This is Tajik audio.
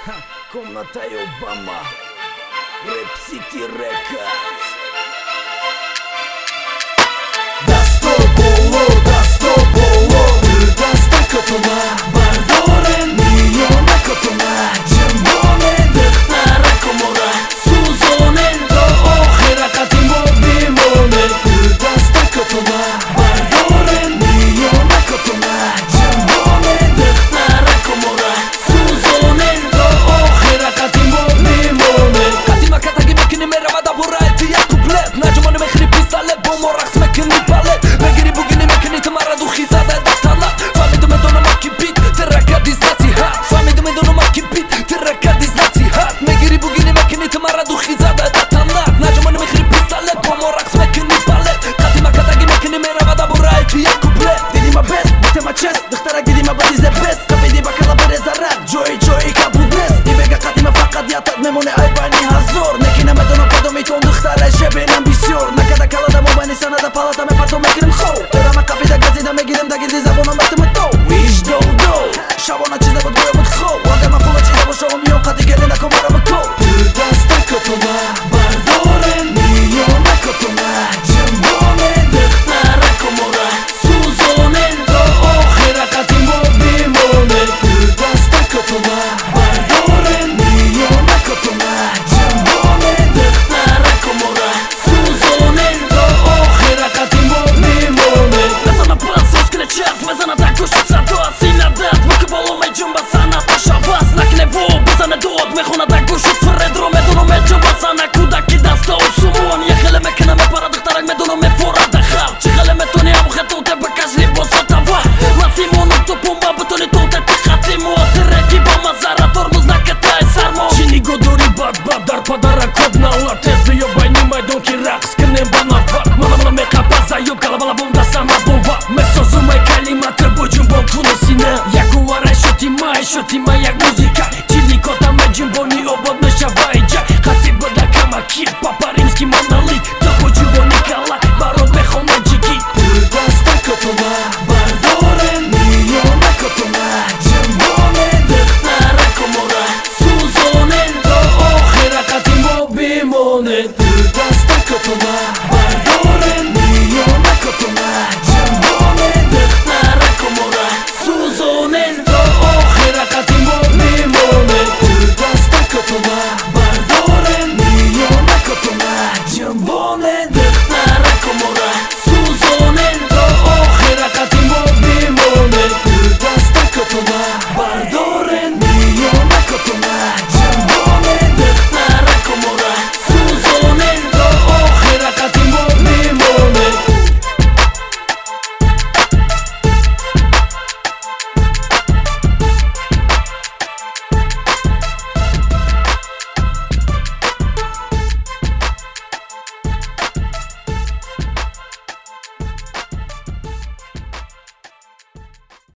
Комната Обама, Rap City Records. Dasto bolo, dasta katona, bardoren milyona katona, jimbonen dıhtara komora, suzonen do ohira katimo bimonen, dasta katona, bardoren milyona katona, jimbonen dıhtara komora, suzonen do ohira katimo bimonen. Katima katagi mekini merhaba da buraya etiya kuplet, najmoni mekri pistolet, bomorak smekini palet, megiri bugini mekini tamara du khizada dastala, famidu medona makipit, teraka diznati hat, famidu medona makipit, teraka diznati hat, megiri bugini mekini tamara du khizada dastala, najmoni mekri pistolet, bomorak smekini palet, katima katagi mekini merhaba da buraya etiya kuplet. Dilima best, bitema chest, dıhtara gidima badize best, kapedi bakala bereza rap, joy kabudes, ibega katima fakat yatat memone aybani hazor, nekine medona padomit on dıhtara şebenem bisyor, nakada kalada mobani sana da palata me parto mekirim khou, terama kapida gazida megirim da gildi zabona metimi to, wish do, şabona çizde bud goya bud khou, agama pula çizde bu şovum yok hadi gelina komara mı kou, dasta katona, bardoren milyona katona, jimbonen dıhtara komora, suzonen do ohira katimo bimonen, dasta katona, bardoren milyona katona, jimbonen dıhtara komora, suzonen do ohira katimo bimonen. Mezana pas skrećat, mezana da kušica doat, sina dat, muke bolo me džumba sana taša vas, nakne vo, bezane doat, mehona da kušut fredro, medono me džumba sana kudaki da sta u sumon, jehele me kena me para dıhtarak medono me fora da hal, čehele me toni amu heto te bakazli bosota va, latimo no to pumba betoni to te tikhatimo, tereki bama zara tormuz naketa e sarmo, čini godori bat dar padara kodna ular, tezli jobaj nimaj donki rak, skrnem bana vak, mana me kapaza job kalabala bunda sana bomba, me sozumaj kalima trbujum bom kunosina, jaguara šotima jak muzika, čili kota me džimboni obod me šavajđa, hati bada kama kipa